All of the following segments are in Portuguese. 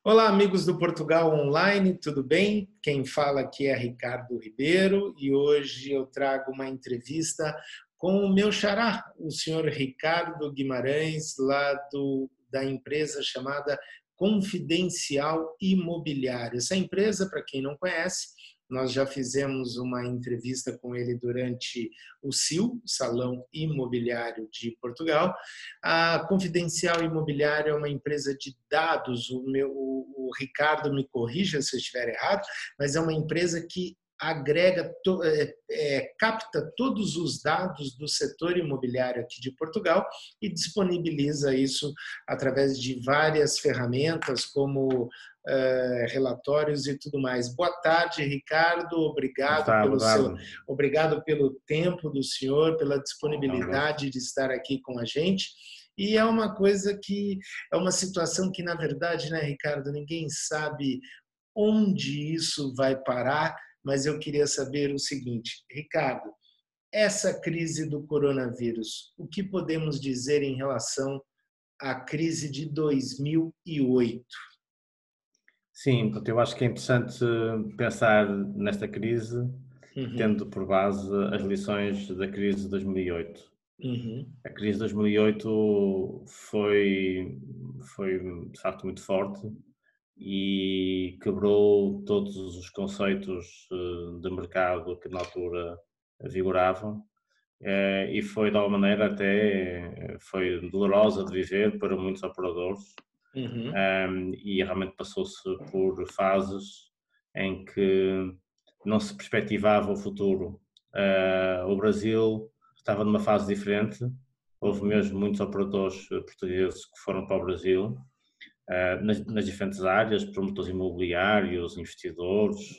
Olá, amigos do Portugal Online, tudo bem? Quem fala aqui é Ricardo Ribeiro e hoje eu trago uma entrevista com o meu xará, o senhor Ricardo Guimarães, da empresa chamada Confidencial Imobiliário. Essa empresa, para quem não conhece, nós já fizemos uma entrevista com ele durante o SIL, Salão Imobiliário de Portugal. A Confidencial Imobiliário é uma empresa de dados, o Ricardo me corrija se eu estiver errado, mas é uma empresa que agrega, capta todos os dados do setor imobiliário aqui de Portugal e disponibiliza isso através de várias ferramentas, como relatórios e tudo mais. Boa tarde, Ricardo. Boa tarde. Obrigado pelo tempo do senhor, pela É um gosto. disponibilidade de estar aqui com a gente. E é uma coisa que é uma situação que, na verdade, né, Ricardo, ninguém sabe onde isso vai parar, mas eu queria saber o seguinte, Ricardo, essa crise do coronavírus, o que podemos dizer em relação à crise de 2008? Sim, eu acho que é interessante pensar nesta crise, Uhum, tendo por base as lições da crise de 2008. uhum, A crise de 2008 foi de facto muito forte e quebrou todos os conceitos de mercado que na altura vigoravam. E foi de alguma maneira até foi dolorosa de viver para muitos operadores. uhum, E realmente passou-se por fases em que não se perspectivava o futuro. O Brasil estava numa fase diferente, houve uhum, mesmo muitos operadores portugueses que foram para o Brasil, nas diferentes áreas, promotores imobiliários, investidores,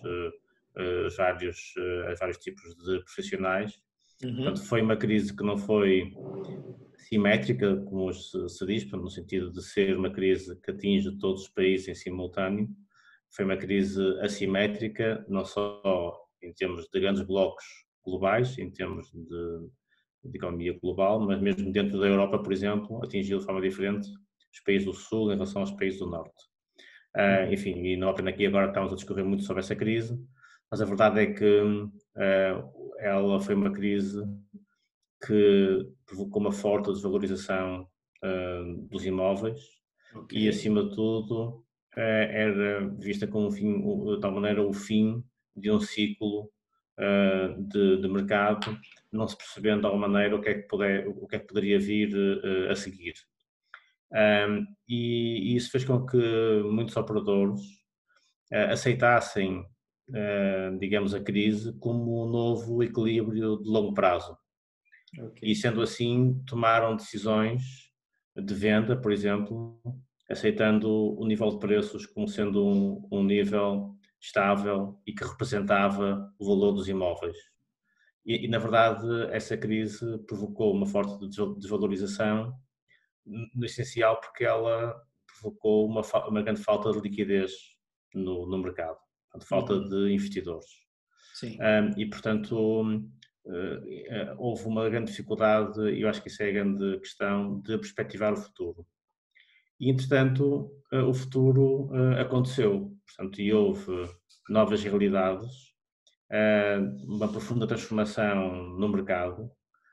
vários tipos de profissionais. Portanto, uhum, foi uma crise que não foi simétrica, como hoje se diz, no sentido de ser uma crise que atinge todos os países em simultâneo. Foi uma crise assimétrica, não só em termos de grandes blocos globais, em termos de economia global, mas mesmo dentro da Europa, por exemplo, atingiu de forma diferente os países do Sul em relação aos países do Norte. uhum, Enfim, e não apenas aqui agora estamos a discorrer muito sobre essa crise, mas a verdade é que ela foi uma crise que provocou uma forte desvalorização dos imóveis ok, e, acima de tudo, era vista como de tal maneira o fim de um ciclo de mercado, não se percebendo de alguma maneira o que é que poderia vir a seguir. E isso fez com que muitos operadores aceitassem, digamos, a crise como um novo equilíbrio de longo prazo. ok, E, sendo assim, tomaram decisões de venda, por exemplo, aceitando o nível de preços como sendo um nível estável e que representava o valor dos imóveis. Na verdade, essa crise provocou uma forte desvalorização, no essencial porque ela provocou uma grande falta de liquidez no mercado, portanto, falta uhum, de investidores. sim, E, portanto, houve uma grande dificuldade, e eu acho que isso é a grande questão, de perspectivar o futuro. E, entretanto, o futuro aconteceu, portanto, e houve novas realidades, uma profunda transformação no mercado,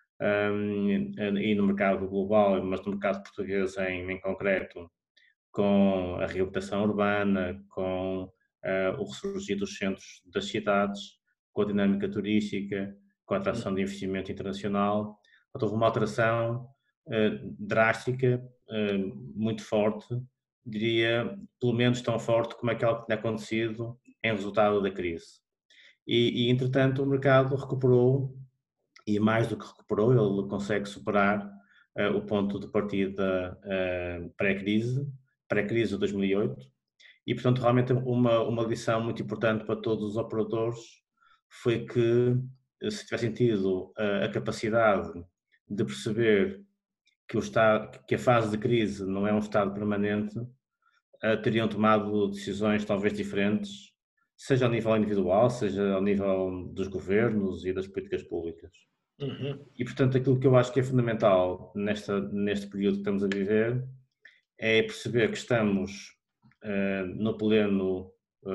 e no mercado global, mas no mercado português em concreto, com a reabilitação urbana, com o ressurgir dos centros das cidades, com a dinâmica turística, com a atração de uhum, investimento internacional. Portanto, houve uma alteração drástica, muito forte, diria, pelo menos tão forte como aquela que tinha acontecido em resultado da crise. Entretanto, o mercado recuperou, e mais do que recuperou, ele consegue superar o ponto de partida pré-crise de 2008, e, portanto, realmente uma lição muito importante para todos os operadores foi que, se tivessem tido a capacidade de perceber que a fase de crise não é um estado permanente, teriam tomado decisões talvez diferentes, seja ao nível individual, seja ao nível dos governos e das políticas públicas. uhum, E, portanto, aquilo que eu acho que é fundamental neste período que estamos a viver é perceber que estamos no pleno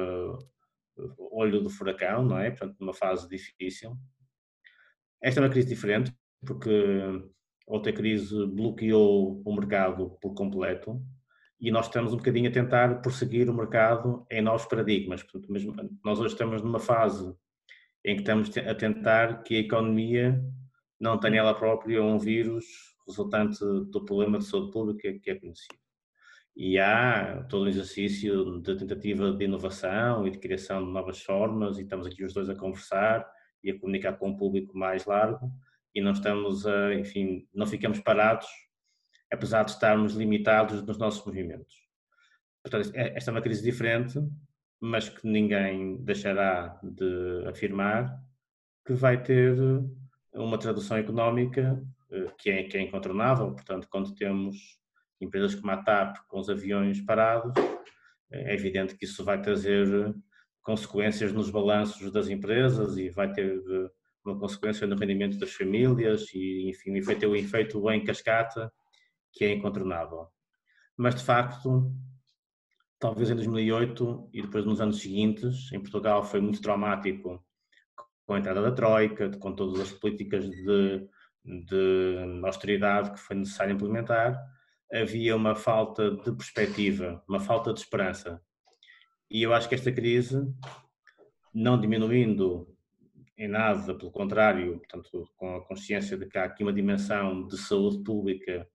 olho do furacão, não é? Portanto, numa fase difícil. Esta é uma crise diferente, porque outra crise bloqueou o mercado por completo e nós estamos um bocadinho a tentar prosseguir o mercado em novos paradigmas. Portanto, mesmo, nós hoje estamos numa fase em que estamos a tentar que a economia não tenha ela própria um vírus resultante do problema de saúde pública que é conhecido. E há todo um exercício de tentativa de inovação e de criação de novas formas, e estamos aqui os dois a conversar e a comunicar com um público mais largo, e não estamos a, enfim, não ficamos parados, apesar de estarmos limitados nos nossos movimentos. Portanto, esta é uma crise diferente, mas que ninguém deixará de afirmar que vai ter uma tradução económica que é incontornável. Portanto, quando temos empresas como a TAP com os aviões parados, é evidente que isso vai trazer consequências nos balanços das empresas e vai ter uma consequência no rendimento das famílias e, enfim, vai ter o efeito em cascata que é incontornável. Mas, de facto, talvez em 2008 e depois nos anos seguintes, em Portugal foi muito traumático com a entrada da Troika, com todas as políticas de austeridade que foi necessário implementar, havia uma falta de perspectiva, uma falta de esperança. E eu acho que esta crise, não diminuindo em nada, pelo contrário, portanto, com a consciência de que há aqui uma dimensão de saúde pública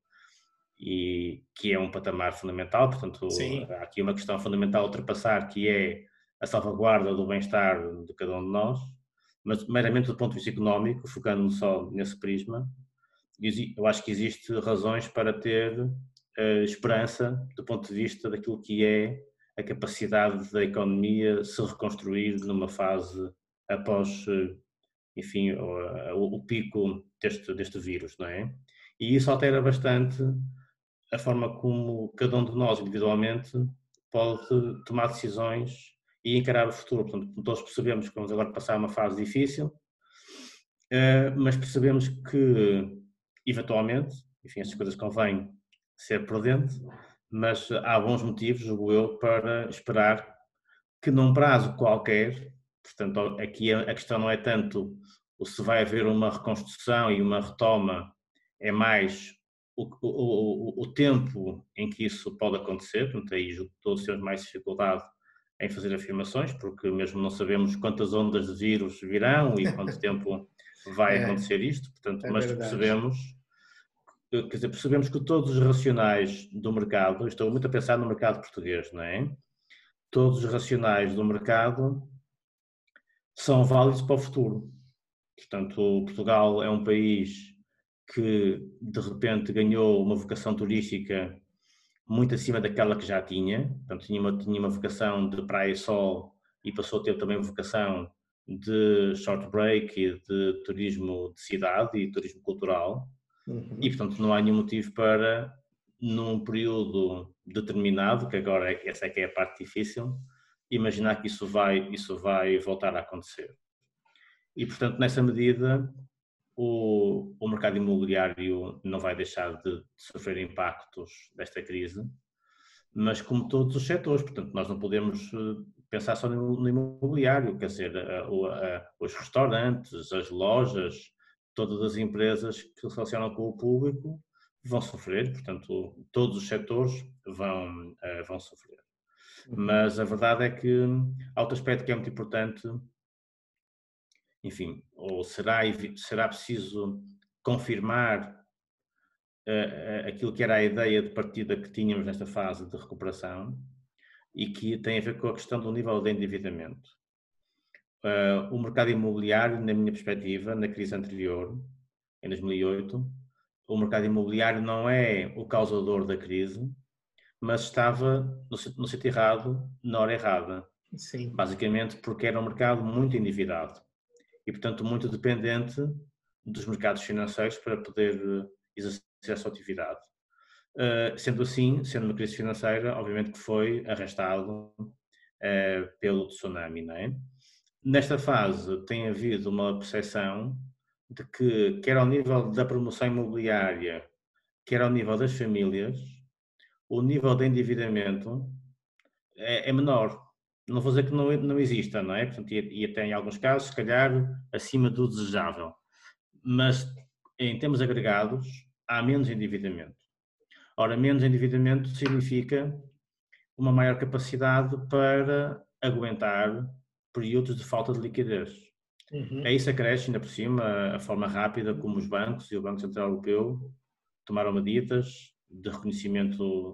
e que é um patamar fundamental, portanto, Sim. há aqui uma questão fundamental a ultrapassar, que é a salvaguarda do bem-estar de cada um de nós, mas meramente do ponto de vista económico, focando só nesse prisma, eu acho que existe razões para ter esperança do ponto de vista daquilo que é a capacidade da economia se reconstruir numa fase após, enfim, o pico deste vírus, não é? E isso altera bastante a forma como cada um de nós individualmente pode tomar decisões e encarar o futuro. Portanto, todos percebemos que vamos agora passar uma fase difícil, mas percebemos que, eventualmente, enfim, estas coisas convém ser prudente, mas há bons motivos, julgo eu, para esperar que num prazo qualquer, portanto, aqui a questão não é tanto se vai haver uma reconstrução e uma retoma, é mais o tempo em que isso pode acontecer, portanto, aí todos temos mais dificuldade em fazer afirmações, porque mesmo não sabemos quantas ondas de vírus virão e quanto tempo vai acontecer isto, portanto, mas Verdade. percebemos que todos os racionais do mercado, estou muito a pensar no mercado português, não é? Todos os racionais do mercado são válidos para o futuro. Portanto, Portugal é um país que de repente ganhou uma vocação turística muito acima daquela que já tinha. Portanto, tinha uma vocação de praia e sol e passou a ter também vocação de short break e de turismo de cidade e turismo cultural. E, portanto, não há nenhum motivo para, num período determinado, que agora essa é que é a parte difícil, imaginar que isso vai voltar a acontecer. E, portanto, nessa medida, o mercado imobiliário não vai deixar de sofrer impactos desta crise, mas como todos os setores, portanto, nós não podemos pensar só no imobiliário, quer dizer, os restaurantes, as lojas, todas as empresas que se relacionam com o público vão sofrer, portanto, todos os setores vão sofrer. Mas a verdade é que há outro aspecto que é muito importante, enfim, ou será preciso confirmar aquilo que era a ideia de partida que tínhamos nesta fase de recuperação e que tem a ver com a questão do nível de endividamento. O mercado imobiliário, na minha perspectiva, na crise anterior, em 2008, o mercado imobiliário não é o causador da crise, mas estava no sítio errado, na hora errada. Sim. Basicamente porque era um mercado muito endividado e, portanto, muito dependente dos mercados financeiros para poder exercer a sua atividade. Sendo assim, sendo uma crise financeira, obviamente que foi arrastado pelo tsunami, não é? Nesta fase tem havido uma percepção de que, quer ao nível da promoção imobiliária, quer ao nível das famílias, o nível de endividamento é menor. Não vou dizer que não exista, não é? Portanto, e até em alguns casos, se calhar, acima do desejável. Mas, em termos agregados, há menos endividamento. Ora, menos endividamento significa uma maior capacidade para aguentar períodos de falta de liquidez. A isso acresce, ainda por cima, a forma rápida como os bancos e o Banco Central Europeu tomaram medidas de reconhecimento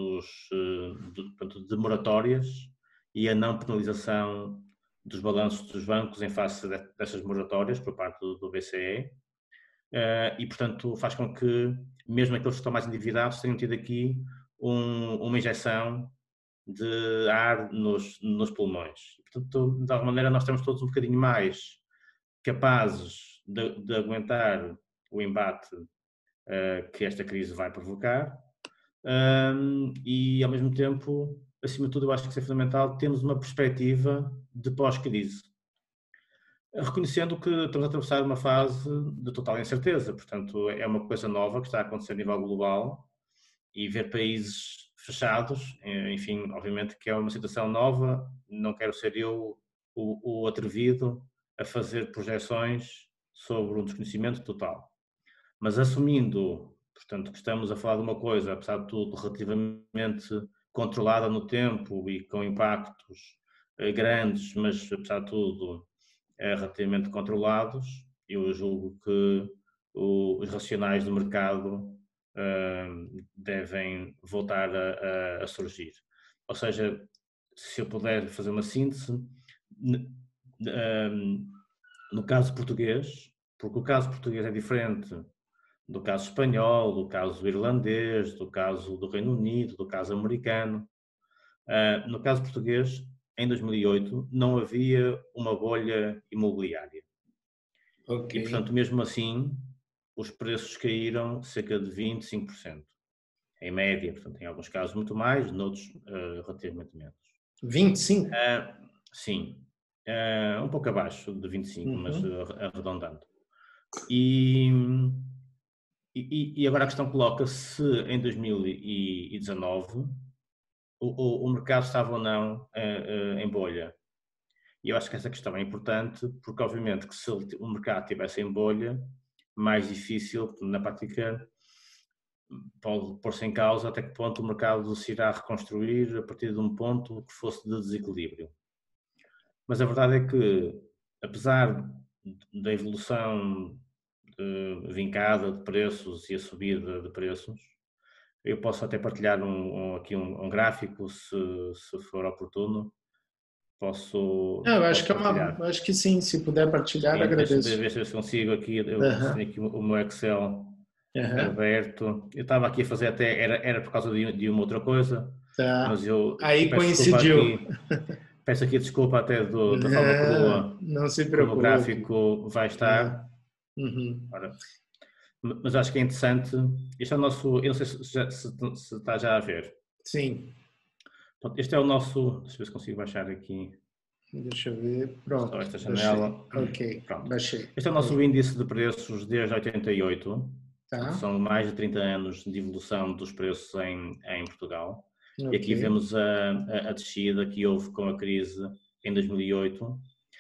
de moratórias e a não penalização dos balanços dos bancos em face dessas moratórias por parte do BCE, e portanto faz com que mesmo aqueles que estão mais endividados tenham tido aqui uma injeção de ar nos pulmões. Portanto, de alguma maneira nós estamos todos um bocadinho mais capazes de aguentar o embate que esta crise vai provocar, e ao mesmo tempo, acima de tudo, eu acho que isso é fundamental, temos uma perspectiva de pós-crise, reconhecendo que estamos a atravessar uma fase de total incerteza. Portanto, é uma coisa nova que está a acontecer a nível global, e ver países fechados, enfim, obviamente que é uma situação nova. Não quero ser eu o atrevido a fazer projeções sobre um desconhecimento total, mas assumindo, portanto, que estamos a falar de uma coisa, apesar de tudo, relativamente controlada no tempo e com impactos grandes, mas apesar de tudo relativamente controlados, eu julgo que os racionais do mercado devem voltar a surgir. Ou seja, se eu puder fazer uma síntese, no caso português, porque o caso português é diferente do caso espanhol, do caso irlandês, do caso do Reino Unido, do caso americano. No caso português, em 2008, não havia uma bolha imobiliária. Okay. E, portanto, mesmo assim, os preços caíram cerca de 25%, em média. Portanto, em alguns casos muito mais, noutros relativamente menos. 25%? Sim. Um pouco abaixo de 25%, mas arredondando. E agora a questão coloca-se em 2019 o mercado estava ou não em bolha. E eu acho que essa questão é importante porque, obviamente, que se o mercado estivesse em bolha, mais difícil, na prática, pode pôr-se em causa até que ponto o mercado se irá reconstruir a partir de um ponto que fosse de desequilíbrio. Mas a verdade é que, apesar da evolução vincada de preços e a subida de preços, eu posso até partilhar aqui um gráfico, se for oportuno. Eu acho que sim, se puder partilhar, agradeço. Deixa eu ver se consigo aqui, eu tenho aqui o meu Excel aberto. Eu estava aqui a fazer até, era por causa de uma outra coisa, mas eu aí coincidiu. Peço aqui desculpa até da forma crua. Não se preocupe. O gráfico vai estar. Ora, mas acho que é interessante. Este é o nosso, eu não sei se está já a ver. Sim. Pronto, este é o nosso, deixa eu ver se consigo baixar aqui. Deixa eu ver, pronto. Só esta janela. Ok, pronto. Baixei. Este é o nosso índice de preços desde 88. Tá. São mais de 30 anos de evolução dos preços em Portugal. Okay. E aqui vemos a descida que houve com a crise em 2008.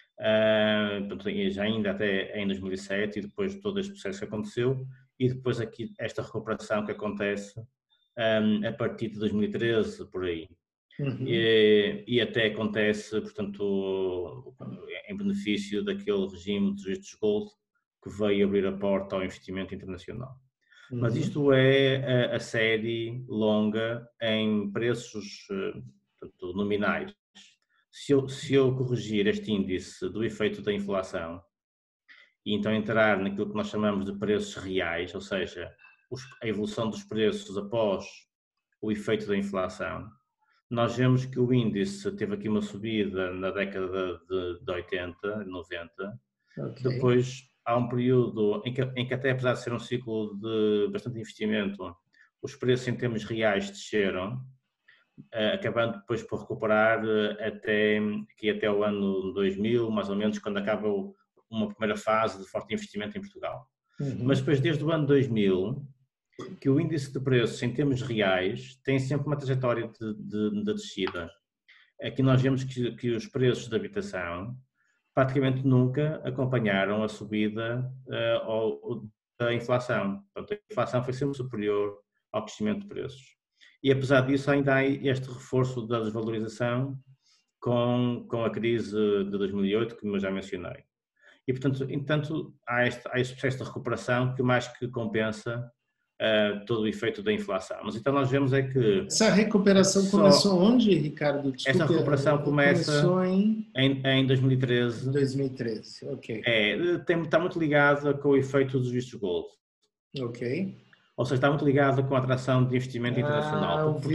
Já ainda até em 2007 e depois de todo este processo que aconteceu, e depois aqui esta recuperação que acontece a partir de 2013, por aí. E até acontece, portanto, em benefício daquele regime de vistos gold que veio abrir a porta ao investimento internacional. Mas isto é a série longa em preços, portanto, nominais. Se eu corrigir este índice do efeito da inflação e então entrar naquilo que nós chamamos de preços reais, ou seja, a evolução dos preços após o efeito da inflação, nós vemos que o índice teve aqui uma subida na década de 80, 90, depois há um período em que até apesar de ser um ciclo de bastante investimento, os preços em termos reais desceram, acabando depois por recuperar até o ano 2000, mais ou menos, quando acaba uma primeira fase de forte investimento em Portugal. Mas depois, desde o ano 2000, que o índice de preços em termos reais tem sempre uma trajetória de descida. aqui nós vemos que os preços da habitação praticamente nunca acompanharam a subida da inflação. Portanto, a inflação foi sempre superior ao crescimento de preços. E apesar disso ainda há este reforço da desvalorização com a crise de 2008, que eu já mencionei. E, portanto, há este processo de recuperação que mais que compensa todo o efeito da inflação. Mas então nós vemos é que... Essa recuperação começou onde, Ricardo? Desculpe, essa recuperação começa começou em 2013. 2013, ok. Está muito ligada com o efeito dos vistos gold. Ok. Ou seja, está muito ligada com a atração de investimento internacional. Porque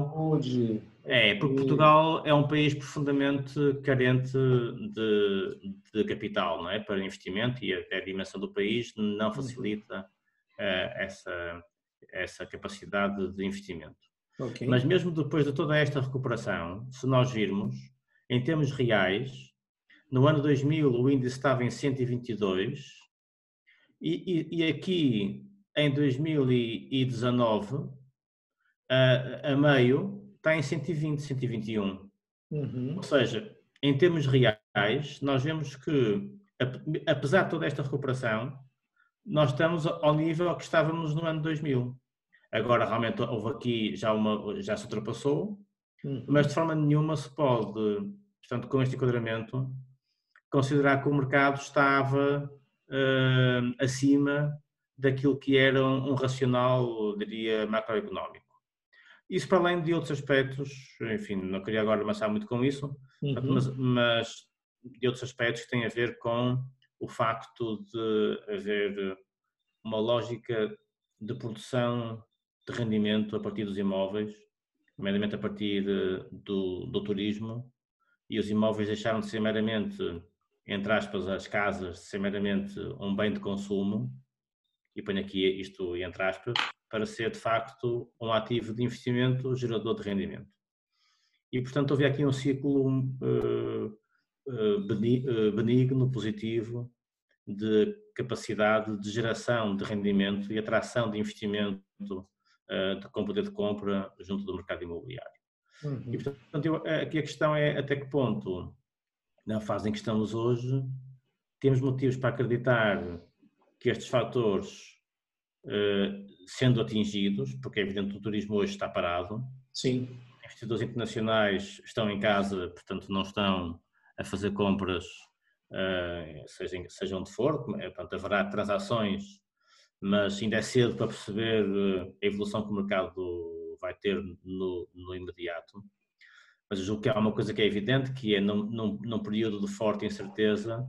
Portugal é um país profundamente carente de capital, não é? Para investimento, e até a dimensão do país não facilita essa capacidade de investimento. Okay. Mas mesmo depois de toda esta recuperação, se nós virmos, em termos reais, no ano 2000 o índice estava em 122 e aqui em 2019, a meio, está em 120, 121. Ou seja, em termos reais, nós vemos que, apesar de toda esta recuperação, nós estamos ao nível que estávamos no ano 2000. Agora, realmente, houve aqui, já se ultrapassou, mas de forma nenhuma se pode, portanto, com este enquadramento, considerar que o mercado estava acima daquilo que era um racional, diria, macroeconómico. Isso para além de outros aspectos, enfim, não queria agora avançar muito com isso, mas de outros aspectos que têm a ver com o facto de haver uma lógica de produção de rendimento a partir dos imóveis, nomeadamente a partir do turismo, e os imóveis deixaram de ser meramente, entre aspas, as casas, de ser meramente um bem de consumo, e ponho aqui isto entre aspas, para ser de facto um ativo de investimento gerador de rendimento. E portanto houve aqui um ciclo benigno, positivo, de capacidade de geração de rendimento e atração de investimento com poder de compra junto do mercado imobiliário. E portanto aqui a questão é até que ponto, na fase em que estamos hoje, temos motivos para acreditar que estes fatores, sendo atingidos, porque é evidente que o turismo hoje está parado. Sim. Investidores internacionais estão em casa, portanto não estão a fazer compras, seja onde for, portanto haverá transações, mas ainda é cedo para perceber a evolução que o mercado vai ter no imediato. Mas eu julgo que há uma coisa que é evidente, que é num período de forte incerteza,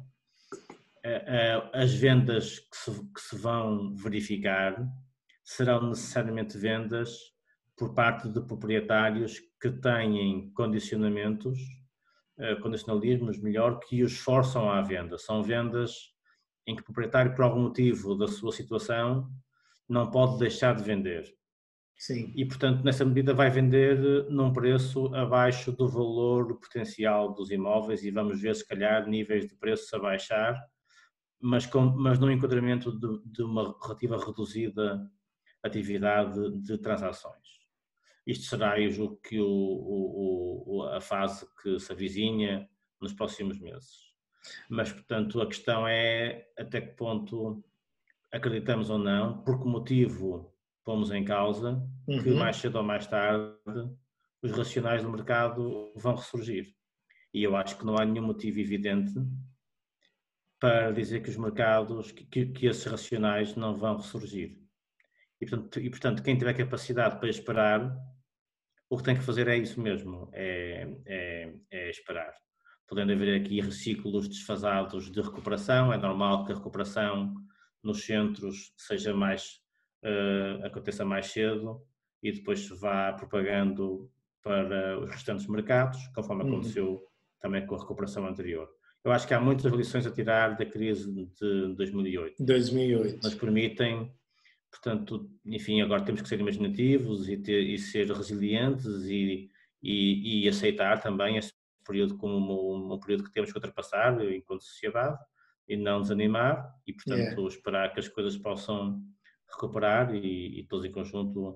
as vendas que se vão verificar serão necessariamente vendas por parte de proprietários que têm condicionalismos melhor, que os forçam à venda. São vendas em que o proprietário, por algum motivo da sua situação, não pode deixar de vender. Sim. E, portanto, nessa medida vai vender num preço abaixo do valor potencial dos imóveis e vamos ver, se calhar, níveis de preços a baixar, mas num enquadramento de uma relativa reduzida atividade de transações. Isto será, eu julgo, que a fase que se avizinha nos próximos meses. Mas, portanto, a questão é até que ponto acreditamos ou não, por que motivo pomos em causa que mais cedo ou mais tarde os racionais do mercado vão ressurgir. E eu acho que não há nenhum motivo evidente para dizer que os mercados, que esses racionais não vão ressurgir. E portanto, quem tiver capacidade para esperar, o que tem que fazer é isso mesmo, é esperar. Podendo haver aqui reciclos desfasados de recuperação, é normal que a recuperação nos centros seja aconteça mais cedo e depois se vá propagando para os restantes mercados, conforme aconteceu também com a recuperação anterior. Eu acho que há muitas lições a tirar da crise de 2008. Mas permitem, portanto, enfim, agora temos que ser imaginativos e ser resilientes e aceitar também este período como um período que temos que ultrapassar enquanto sociedade e não desanimar e, portanto, esperar que as coisas possam recuperar e todos em conjunto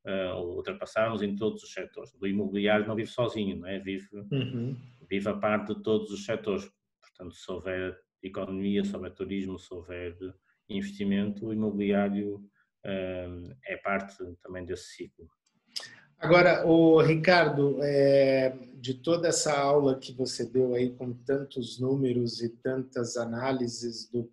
ultrapassarmos em todos os setores. O imobiliário não vive sozinho, não é? Vive a parte de todos os setores. Portanto, se houver economia, se houver turismo, se houver investimento, o imobiliário é parte também desse ciclo. Agora, o Ricardo, de toda essa aula que você deu aí com tantos números e tantas análises do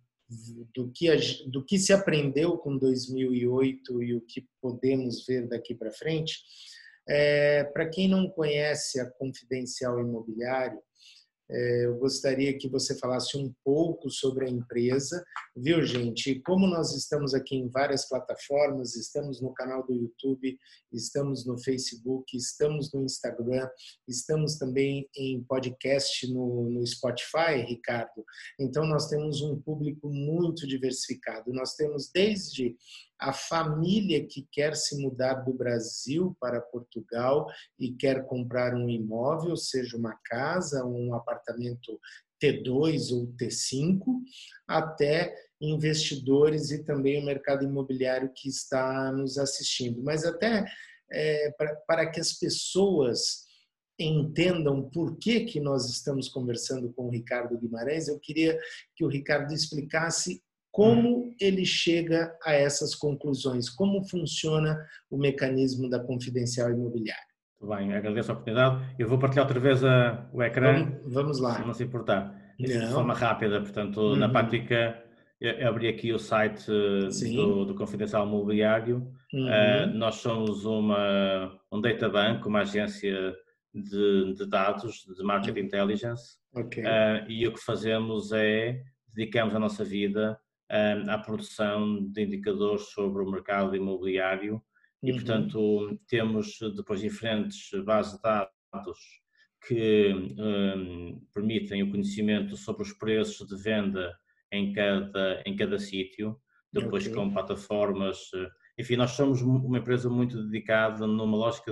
que se aprendeu com 2008 e o que podemos ver daqui para frente, para quem não conhece a Confidencial Imobiliário, eu gostaria que você falasse um pouco sobre a empresa, viu, gente? Como nós estamos aqui em várias plataformas, estamos no canal do YouTube, estamos no Facebook, estamos no Instagram, estamos também em podcast no Spotify, Ricardo. Então, nós temos um público muito diversificado. Nós temos desde a família que quer se mudar do Brasil para Portugal e quer comprar um imóvel, seja uma casa, um apartamento T2 ou T5, até investidores e também o mercado imobiliário que está nos assistindo. Mas até para que as pessoas entendam por que nós estamos conversando com o Ricardo Guimarães, eu queria que o Ricardo explicasse como ele chega a essas conclusões, como funciona o mecanismo da Confidencial Imobiliária. Muito bem, agradeço a oportunidade. Eu vou partilhar outra vez o ecrã, vamos lá. se não se importar. Assim, de Não. forma rápida, portanto, na prática, eu abri aqui o site do Confidencial Imobiliário. Nós somos um data bank, uma agência de dados, de market intelligence, e o que fazemos é, dedicamos a nossa vida à produção de indicadores sobre o mercado imobiliário e, portanto, temos depois diferentes bases de dados que permitem o conhecimento sobre os preços de venda em cada sítio, depois com plataformas. Enfim, nós somos uma empresa muito dedicada numa lógica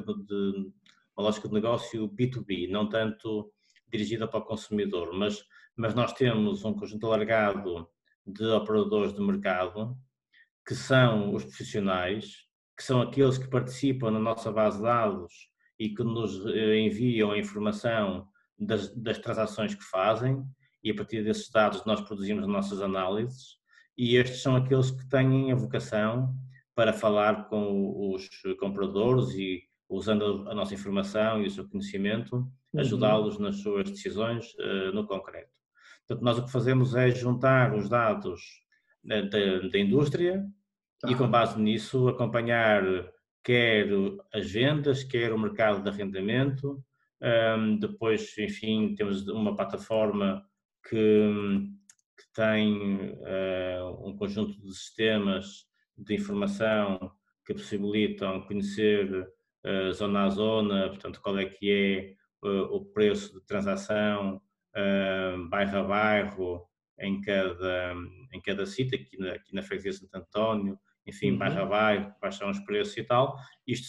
de negócio B2B, não tanto dirigida para o consumidor, mas nós temos um conjunto alargado de operadores de mercado, que são os profissionais, que são aqueles que participam na nossa base de dados e que nos enviam a informação das transações que fazem, e a partir desses dados nós produzimos as nossas análises, e estes são aqueles que têm a vocação para falar com os compradores e, usando a nossa informação e o seu conhecimento, ajudá-los nas suas decisões no concreto. Portanto, nós o que fazemos é juntar os dados da indústria e, com base nisso, acompanhar quer as vendas, quer o mercado de arrendamento. Depois, enfim, temos uma plataforma que tem um conjunto de sistemas de informação que possibilitam conhecer zona a zona, portanto, qual é que é o preço de transação, bairro a bairro, em cada sítio, aqui na freguesia de Santo António, enfim, bairro a bairro, quais são os preços e tal. Isto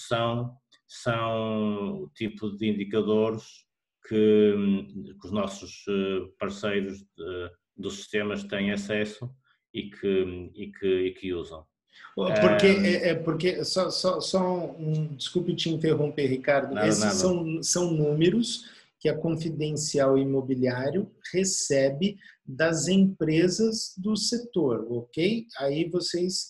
são o tipo de indicadores que os nossos parceiros dos sistemas têm acesso e que usam. Porque desculpe te interromper, Ricardo. Esses são números que a Confidencial Imobiliário recebe das empresas do setor, ok? Aí vocês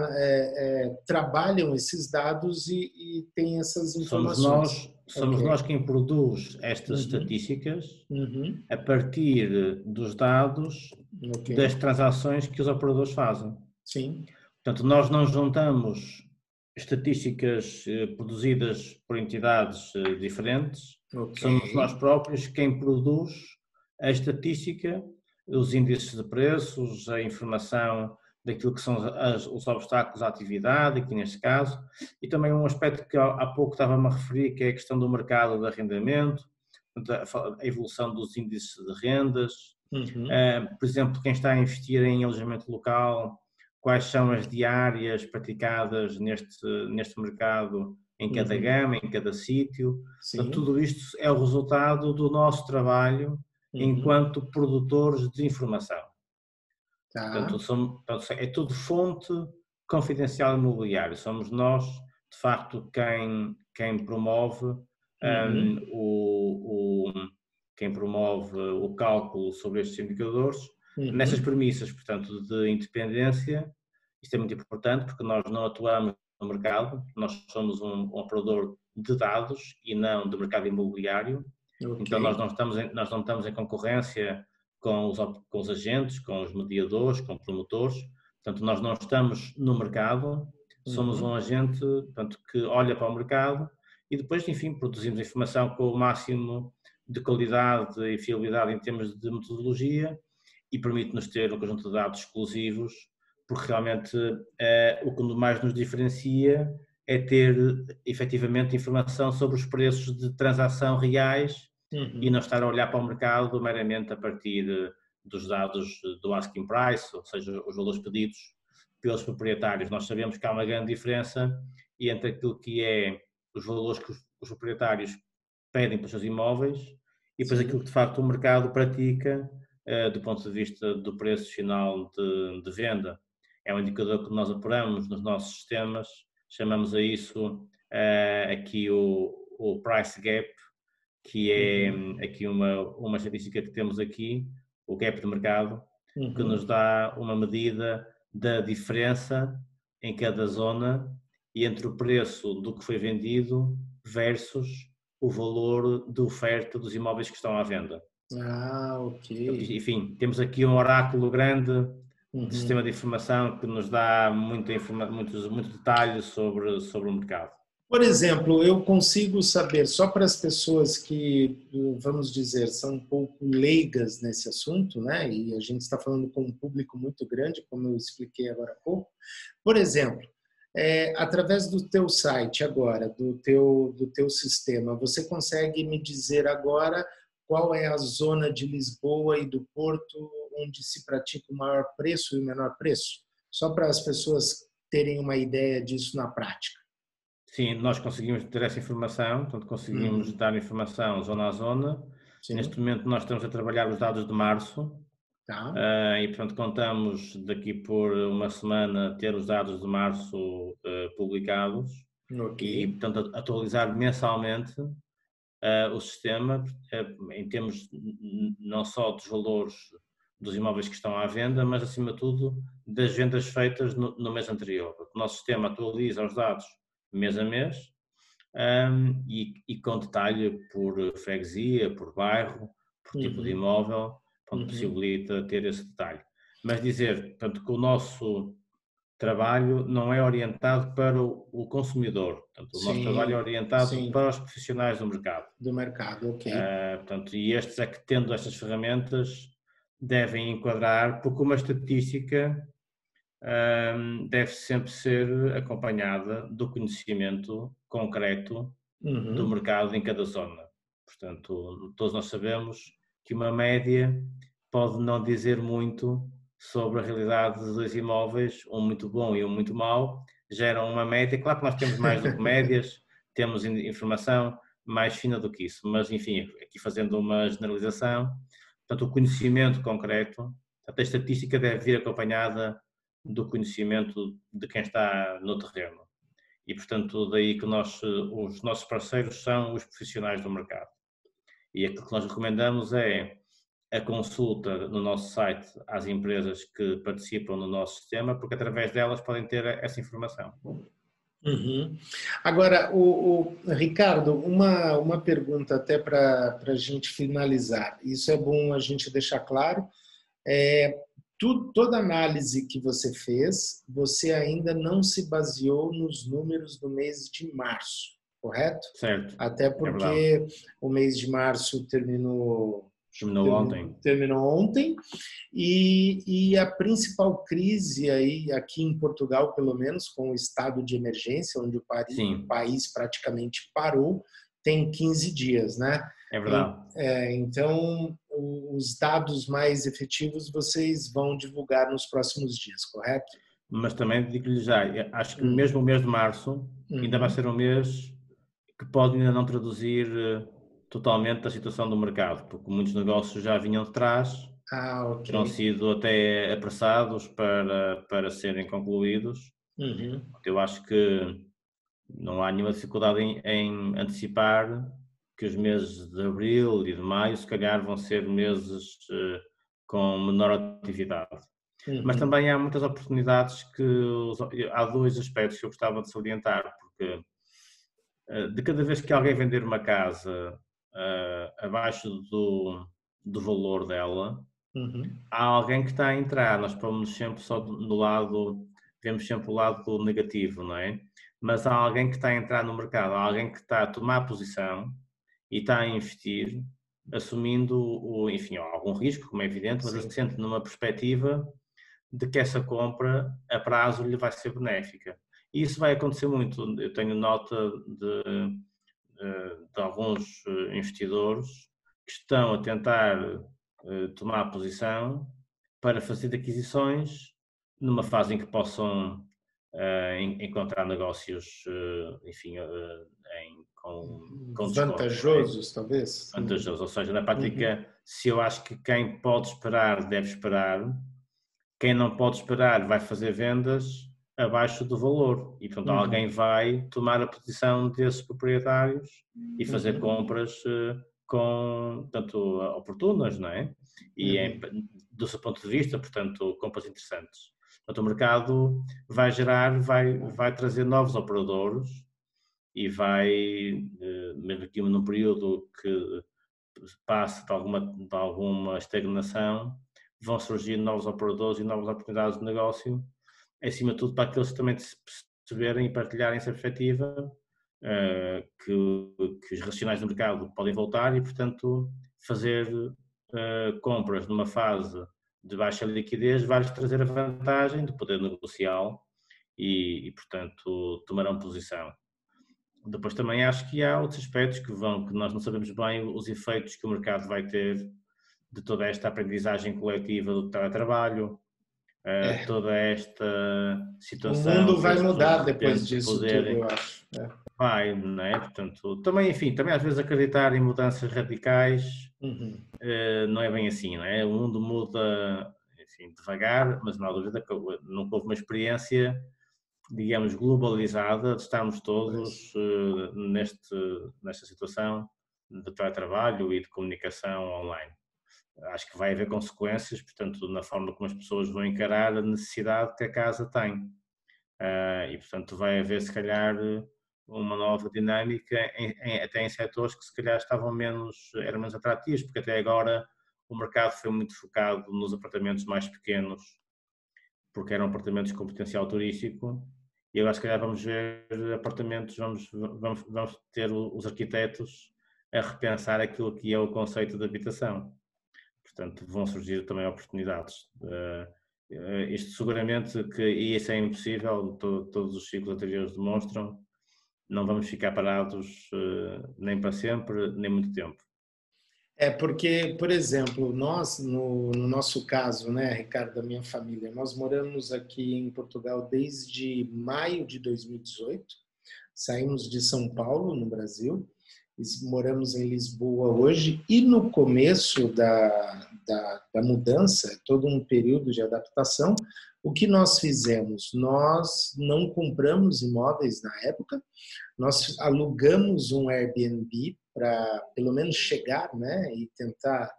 trabalham esses dados e têm essas informações. Somos nós quem produz estas estatísticas a partir dos dados das transações que os operadores fazem. Sim. Portanto, nós não juntamos estatísticas produzidas por entidades diferentes, somos nós próprios quem produz a estatística, os índices de preços, a informação daquilo que são os obstáculos à atividade, aqui neste caso, e também um aspecto que há pouco estava-me a referir, que é a questão do mercado de arrendamento, a evolução dos índices de rendas, por exemplo, quem está a investir em alojamento local, quais são as diárias praticadas neste mercado em cada gama, em cada sítio. Portanto, tudo isto é o resultado do nosso trabalho enquanto produtores de informação. Portanto, é tudo fonte confidencial imobiliário. Somos nós de facto, quem promove quem promove o cálculo sobre estes indicadores, nessas premissas, portanto, de independência. Isto é muito importante porque nós não atuamos no mercado, nós somos um operador de dados e não de mercado imobiliário. Okay. Então nós não estamos em concorrência com os agentes, com os mediadores, com promotores. Portanto, nós não estamos no mercado, somos um agente, portanto, que olha para o mercado e depois, enfim, produzimos informação com o máximo de qualidade e fiabilidade em termos de metodologia e permite-nos ter um conjunto de dados exclusivos, porque realmente o que mais nos diferencia é ter efetivamente informação sobre os preços de transação reais e não estar a olhar para o mercado meramente a partir dos dados do asking price, ou seja, os valores pedidos pelos proprietários. Nós sabemos que há uma grande diferença entre aquilo que é os valores que os proprietários pedem para os seus imóveis e depois aquilo que de facto o mercado pratica do ponto de vista do preço final de venda. É um indicador que nós apuramos nos nossos sistemas, chamamos a isso aqui o price gap, que é aqui uma estatística que temos aqui, o gap de mercado, que nos dá uma medida da diferença em cada zona e entre o preço do que foi vendido versus o valor de oferta dos imóveis que estão à venda. Ok. Enfim, temos aqui um oráculo grande de sistema de informação que nos dá muito detalhe sobre o mercado. Por exemplo, eu consigo saber, só para as pessoas que, vamos dizer, são um pouco leigas nesse assunto, né? E a gente está falando com um público muito grande, como eu expliquei agora há pouco. Por exemplo, através do teu site agora, do teu sistema, você consegue me dizer agora qual é a zona de Lisboa e do Porto onde se pratica o maior preço e o menor preço? Só para as pessoas terem uma ideia disso na prática. Sim, nós conseguimos ter essa informação, portanto conseguimos dar informação zona a zona. Sim. Neste momento nós estamos a trabalhar os dados de março. Tá. E portanto contamos daqui por uma semana ter os dados de março publicados. Okay. E portanto atualizar mensalmente o sistema em termos não só dos valores dos imóveis que estão à venda, mas acima de tudo das vendas feitas no mês anterior. O nosso sistema atualiza os dados mês a mês e com detalhe por freguesia, por bairro, por tipo de imóvel, onde possibilita ter esse detalhe. Mas dizer, portanto, que o nosso trabalho não é orientado para o consumidor, portanto, o nosso trabalho é orientado para os profissionais do mercado. Do mercado, ok. Portanto, e estes é que, tendo estas ferramentas, devem enquadrar, porque uma estatística deve sempre ser acompanhada do conhecimento concreto do mercado em cada zona. Portanto, todos nós sabemos que uma média pode não dizer muito sobre a realidade de dois imóveis, um muito bom e um muito mau, geram uma média. Claro que nós temos mais do que médias, temos informação mais fina do que isso, mas enfim, aqui fazendo uma generalização, portanto, o conhecimento concreto, a estatística deve vir acompanhada do conhecimento de quem está no terreno. E, portanto, daí que os nossos parceiros são os profissionais do mercado. E aquilo que nós recomendamos é a consulta no nosso site às empresas que participam no nosso sistema, porque através delas podem ter essa informação. Agora, o Ricardo, uma pergunta até para a gente finalizar. Isso é bom a gente deixar claro. Toda análise que você fez, você ainda não se baseou nos números do mês de março, correto? Certo. Até porque o mês de março terminou ontem e a principal crise aí aqui em Portugal, pelo menos com o estado de emergência, onde o país praticamente parou, tem 15 dias, né? É verdade. Então, os dados mais efetivos vocês vão divulgar nos próximos dias, correto? Mas também digo-lhe já, acho que mesmo o mês de março ainda vai ser um mês que pode ainda não traduzir totalmente a situação do mercado, porque muitos negócios já vinham de trás, terão sido até apressados para serem concluídos. Eu acho que Não há nenhuma dificuldade em antecipar que os meses de abril e de maio, se calhar, vão ser meses com menor atividade. Mas também há muitas oportunidades há dois aspectos que eu gostava de salientar, porque de cada vez que alguém vender uma casa abaixo do valor dela, há alguém que está a entrar. Nós pomos sempre só do lado, vemos sempre o lado negativo, não é? Mas há alguém que está a entrar no mercado, há alguém que está a tomar posição e está a investir, assumindo, enfim, algum risco, como é evidente, mas assente numa perspectiva de que essa compra a prazo lhe vai ser benéfica. E isso vai acontecer muito. Eu tenho nota de alguns investidores que estão a tentar tomar posição para fazer aquisições numa fase em que possam encontrar negócios, enfim, com desconto. Vantajosos, talvez? Vantajosos, ou seja, na prática, se eu acho que quem pode esperar deve esperar, quem não pode esperar vai fazer vendas abaixo do valor e, portanto, alguém vai tomar a posição desses proprietários e fazer compras tanto oportunas, não é? E do seu ponto de vista, portanto, compras interessantes. Portanto, o mercado vai trazer novos operadores e vai, mesmo aqui num período que passe de alguma estagnação, vão surgir novos operadores e novas oportunidades de negócio, acima de tudo para aqueles que também perceberem e partilharem essa perspectiva, que os racionais do mercado podem voltar e, portanto, fazer compras numa fase de baixa liquidez vai-lhes trazer a vantagem de poder negociá-lo e, portanto, tomarão posição. Depois também acho que há outros aspectos que nós não sabemos bem os efeitos que o mercado vai ter de toda esta aprendizagem coletiva do teletrabalho, toda esta situação. O mundo vai mudar depois disso tudo, eu acho. Vai, não é? Portanto, também, enfim, também às vezes acreditar em mudanças radicais não é bem assim, não é? O mundo muda, enfim, devagar, mas não há dúvida que nunca houve uma experiência, digamos, globalizada de estarmos todos nesta situação de teletrabalho e de comunicação online. Acho que vai haver consequências, portanto, na forma como as pessoas vão encarar a necessidade que a casa tem. E, portanto, vai haver, se calhar, uma nova dinâmica, até em setores que, se calhar, eram menos atrativos, porque até agora o mercado foi muito focado nos apartamentos mais pequenos, porque eram apartamentos com potencial turístico, e agora, se calhar, vamos ver apartamentos, vamos ter os arquitetos a repensar aquilo que é o conceito de habitação. Portanto, vão surgir também oportunidades. Isto seguramente e isso é impossível, todos os ciclos anteriores demonstram, não vamos ficar parados nem para sempre, nem muito tempo. Porque, por exemplo, nós, no nosso caso, né, Ricardo, da minha família, nós moramos aqui em Portugal desde maio de 2018, saímos de São Paulo, no Brasil, moramos em Lisboa hoje, e no começo da mudança, todo um período de adaptação, o que nós fizemos? Nós não compramos imóveis na época, nós alugamos um Airbnb para, pelo menos, chegar, né, e tentar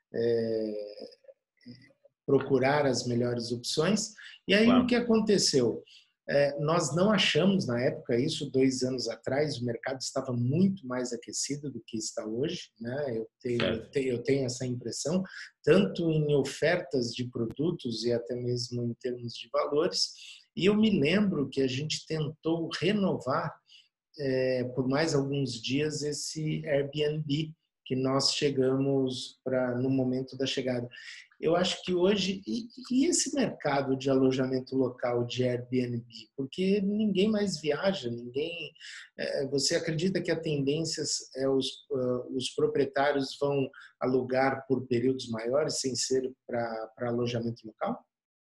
procurar as melhores opções. E aí, claro, o que aconteceu? Nós não achamos, na época, isso 2 anos atrás, o mercado estava muito mais aquecido do que está hoje, né? Eu tenho essa impressão, tanto em ofertas de produtos e até mesmo em termos de valores. E eu me lembro que a gente tentou renovar por mais alguns dias esse Airbnb que nós chegamos no momento da chegada. Eu acho que hoje, e esse mercado de alojamento local de Airbnb, porque ninguém mais viaja, você acredita que a tendência é os proprietários vão alugar por períodos maiores sem ser para alojamento local?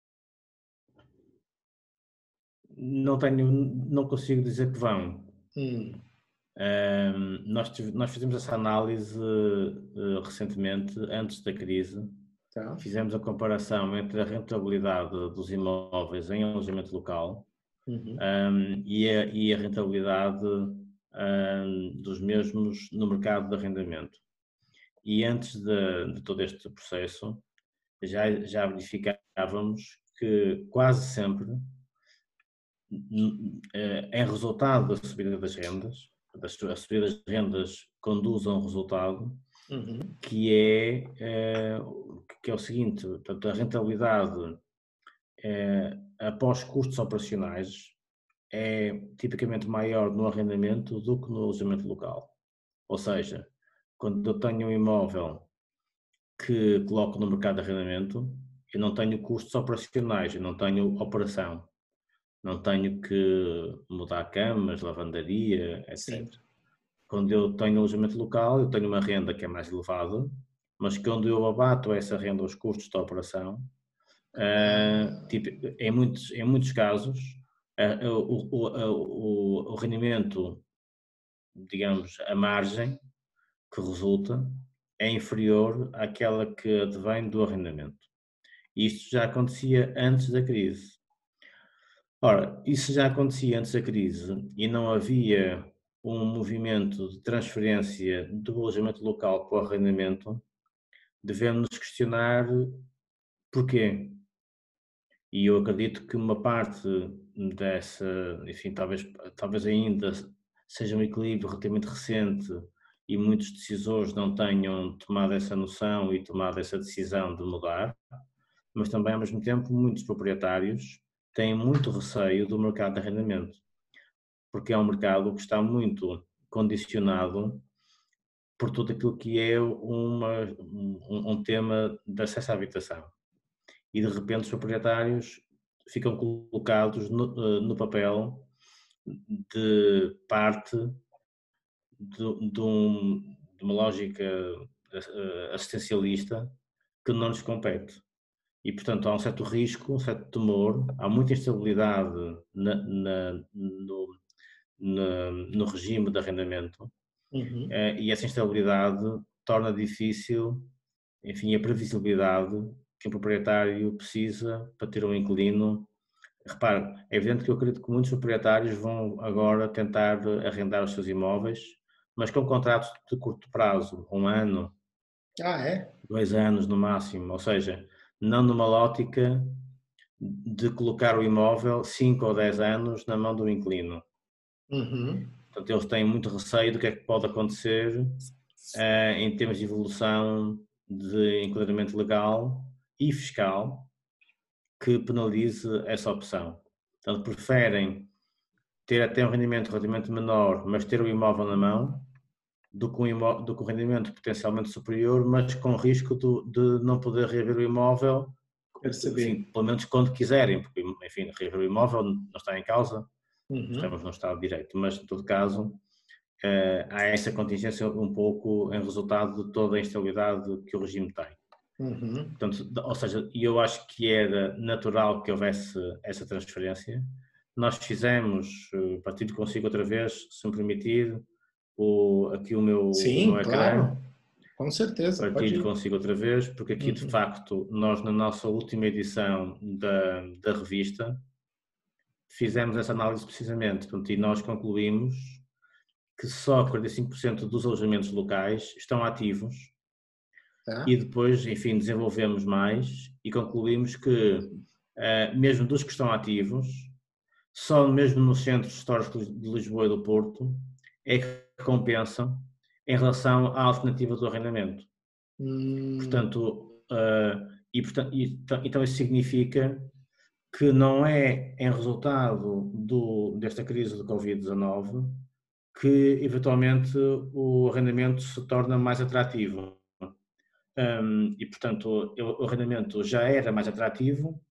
Não consigo dizer que vão. Nós fizemos essa análise recentemente, antes da crise. Fizemos a comparação entre a rentabilidade dos imóveis em alojamento local e a rentabilidade dos mesmos no mercado de arrendamento. E antes de todo este processo, já verificávamos que quase sempre, em resultado da subida das rendas, a subida das rendas conduz a um resultado que é o seguinte: portanto, a rentabilidade após custos operacionais é tipicamente maior no arrendamento do que no alojamento local. Ou seja, quando eu tenho um imóvel que coloco no mercado de arrendamento, eu não tenho custos operacionais, eu não tenho operação, não tenho que mudar camas, lavandaria, etc. Sim. Quando eu tenho alojamento local, eu tenho uma renda que é mais elevada, mas quando eu abato essa renda aos custos de operação, em muitos casos, o rendimento, digamos, a margem que resulta é inferior àquela que advém do arrendamento. Isto já acontecia antes da crise. Ora, isso já acontecia antes da crise e não havia um movimento de transferência do alojamento local para o arrendamento, devemos nos questionar porquê. E eu acredito que uma parte dessa, enfim, talvez ainda seja um equilíbrio relativamente recente e muitos decisores não tenham tomado essa noção e tomado essa decisão de mudar, mas também, ao mesmo tempo, muitos proprietários têm muito receio do mercado de arrendamento, porque é um mercado que está muito condicionado por tudo aquilo que é um tema de acesso à habitação. E de repente os proprietários ficam colocados no papel de parte de uma lógica assistencialista que não lhes compete. E, portanto, há um certo risco, um certo temor, há muita instabilidade no regime de arrendamento, e essa instabilidade torna difícil, enfim, a previsibilidade que um proprietário precisa para ter um inquilino. Repare, é evidente que eu acredito que muitos proprietários vão agora tentar arrendar os seus imóveis, mas com contratos de curto prazo, 1 ano, 2 anos no máximo, ou seja, não numa ótica de colocar o imóvel 5 ou 10 anos na mão do inquilino. Portanto, eles têm muito receio do que é que pode acontecer em termos de evolução de enquadramento legal e fiscal que penalize essa opção. Portanto, preferem ter até um rendimento relativamente menor, mas ter o imóvel na mão, do que um rendimento potencialmente superior, mas com risco de não poder reaver o imóvel, enfim, pelo menos quando quiserem, porque, enfim, reaver o imóvel não está em causa, estamos no Estado de Direito, mas, em todo caso, há essa contingência um pouco em resultado de toda a instabilidade que o regime tem. Portanto, ou seja, eu acho que era natural que houvesse essa transferência. Nós fizemos, partindo consigo outra vez, se me permitir, aqui o meu ecrã. Claro, com certeza. Partindo consigo outra vez, porque aqui de facto nós na nossa última edição da revista fizemos essa análise precisamente, portanto, e nós concluímos que só 45% dos alojamentos locais estão ativos. E depois, enfim, desenvolvemos mais e concluímos que, mesmo dos que estão ativos, só mesmo nos centros históricos de Lisboa e do Porto é que compensam em relação à alternativa do arrendamento. Portanto, então isso significa que não é em resultado desta crise do Covid-19 que, eventualmente, o arrendamento se torna mais atrativo. E, portanto, o arrendamento já era mais atrativo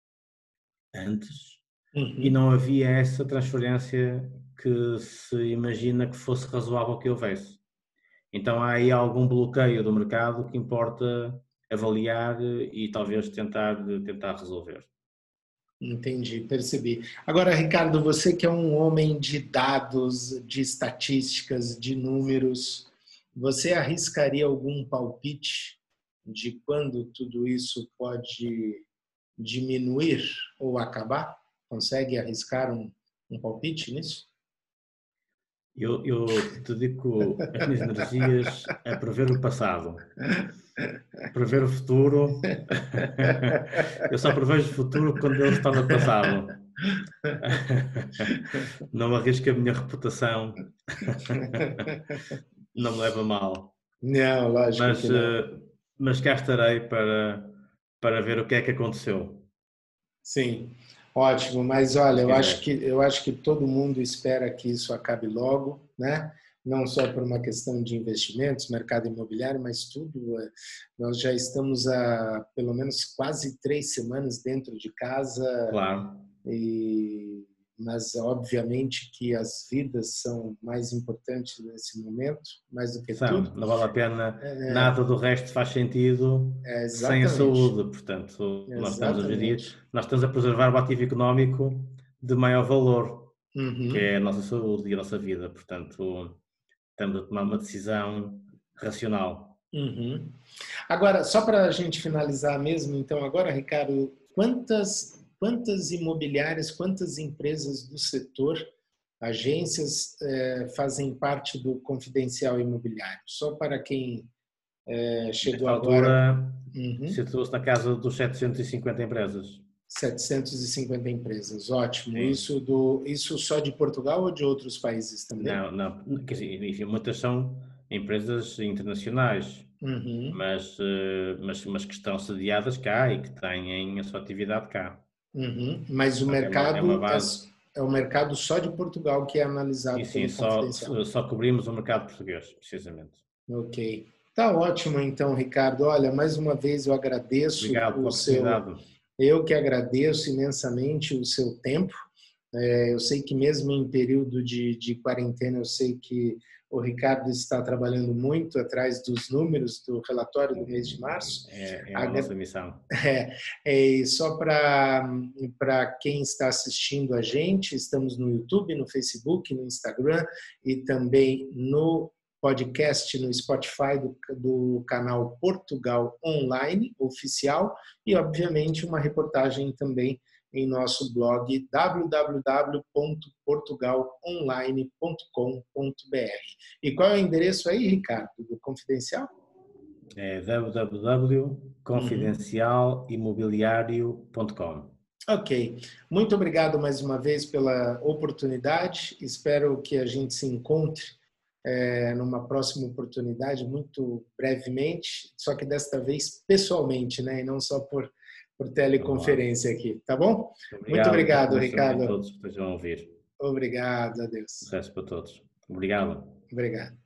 antes e não havia essa transferência que se imagina que fosse razoável que houvesse. Então há aí algum bloqueio do mercado que importa avaliar e talvez tentar resolver. Entendi, percebi. Agora, Ricardo, você que é um homem de dados, de estatísticas, de números, você arriscaria algum palpite de quando tudo isso pode diminuir ou acabar? Consegue arriscar um palpite nisso? Eu dedico as minhas energias a prever o passado. Prever o futuro, eu só prevejo o futuro quando ele está no passado. Não arrisco a minha reputação, não me leva a mal. Não, lógico que não. Mas cá estarei para ver o que é que aconteceu. Sim, ótimo. Mas olha, Se eu acho que todo mundo espera que isso acabe logo, né? Não só por uma questão de investimentos, mercado imobiliário, mas tudo. Nós já estamos há pelo menos quase 3 semanas dentro de casa, Claro. mas obviamente que as vidas são mais importantes nesse momento, mais do que tudo. Não vale a pena, nada do resto faz sentido sem a Exatamente, saúde. Portanto, nós exatamente. estamos a preservar o ativo económico de maior valor, que Uhum. é a nossa saúde e a nossa vida. Portanto, estamos a tomar uma decisão racional. Uhum. Agora, só para a gente finalizar mesmo, então, agora, Ricardo, quantas imobiliárias, quantas empresas do setor, agências, fazem parte do Confidencial Imobiliário? Só para quem chegou Nesta agora. altura, Uhum. situou-se na casa dos 750 empresas. 750 empresas, ótimo. Sim. Isso só de Portugal ou de outros países também? Não, quer dizer, enfim, muitas são empresas internacionais, Uhum. mas que estão sediadas cá e que têm a sua atividade cá. Uhum. Mas o Portanto, é uma mercado base. é o mercado só de Portugal que é E analisado sim, pelo Confidencial. só cobrimos o mercado português, precisamente. Ok. Tá ótimo, então, Ricardo. Olha, mais uma vez eu agradeço Obrigado o pela seu. oportunidade. Eu que agradeço imensamente o seu tempo. Eu sei que mesmo em período de quarentena, eu sei que o Ricardo está trabalhando muito atrás dos números do relatório do mês de março. É a nossa missão. E só para quem está assistindo a gente, estamos no YouTube, no Facebook, no Instagram e também no podcast no Spotify do canal Portugal Online Oficial e, obviamente, uma reportagem também em nosso blog www.portugalonline.com.br. E qual é o endereço aí, Ricardo, do Confidencial? É Uhum. www.confidencialimobiliario.com. Ok. Muito obrigado mais uma vez pela oportunidade. Espero que a gente se encontre numa próxima oportunidade, muito brevemente, só que desta vez pessoalmente, né? E não só por teleconferência aqui, tá bom? Muito Obrigado, obrigado, continuação a Ricardo. todos que estejam a ouvir. Obrigado, O adeus. resto para todos. Obrigado. Obrigado.